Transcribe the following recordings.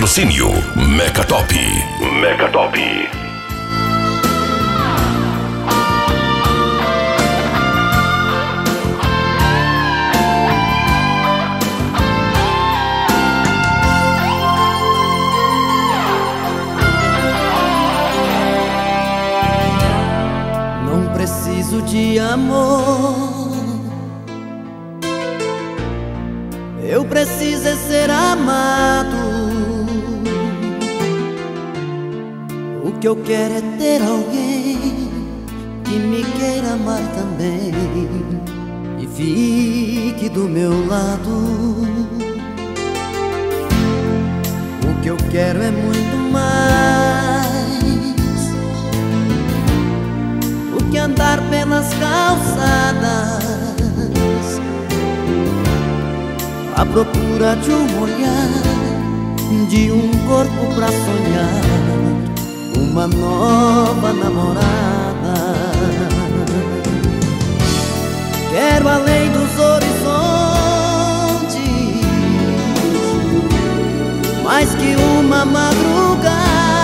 Patrocínio Mecatop. Mecatop. Não preciso de amor, eu preciso é ser amado. O que eu quero é ter alguém que me queira amar também e fique do meu lado. O que eu quero é muito mais do que andar pelas calçadas à procura de um olhar, de um corpo pra sonhar uma nova namorada. Quero além dos horizontes, mais que uma madrugada,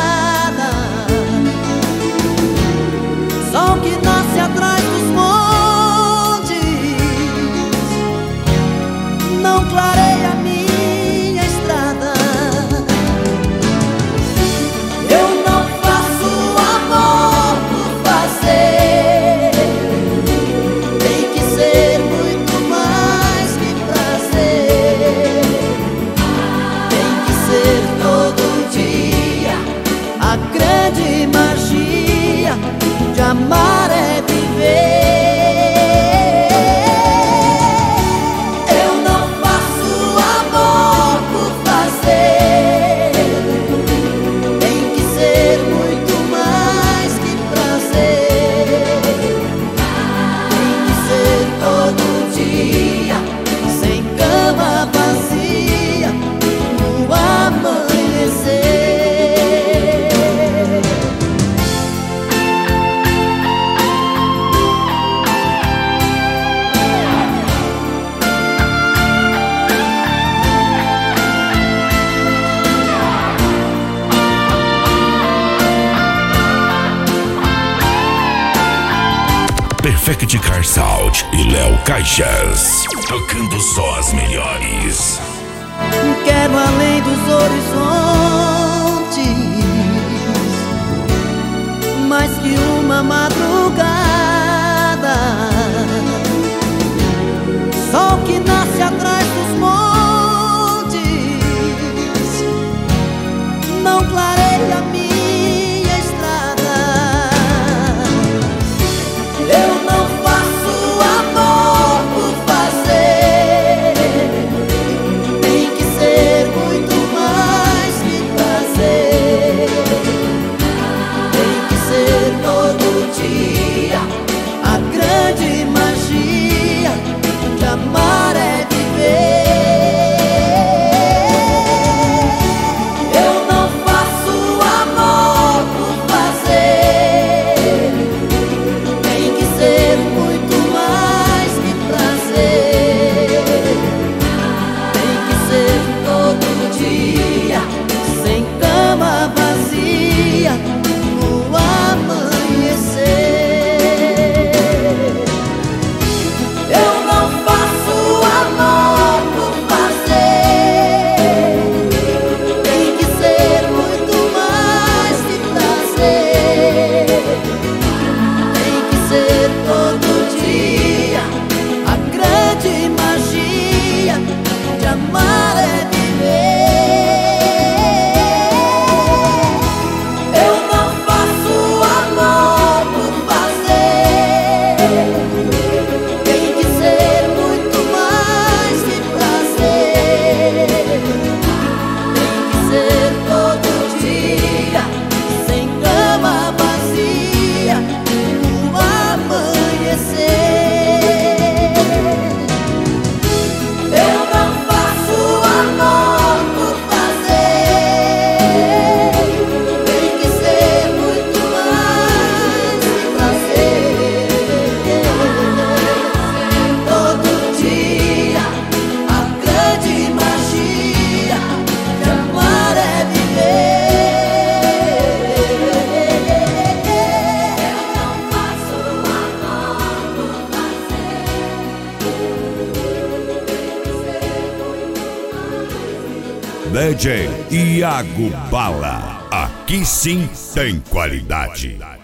sol que nasce atrás dos montes, não clareia minha estrada. Eu não faço amor por fazer, tem que ser muito mais que prazer. Tem que ser todo dia, a grande magia de amar é viver. Perfect Car Sound e Léo Caixas, tocando só as melhores. Quero além dos horizontes, mais que uma madrugada, sol que nasce atrás dos montes, não clareia minha estrada. Eu não faço amor por fazer, tem que ser muito mais que prazer. Tem que ser todo dia, a grande DJ Iago Bala. Aqui sim tem qualidade.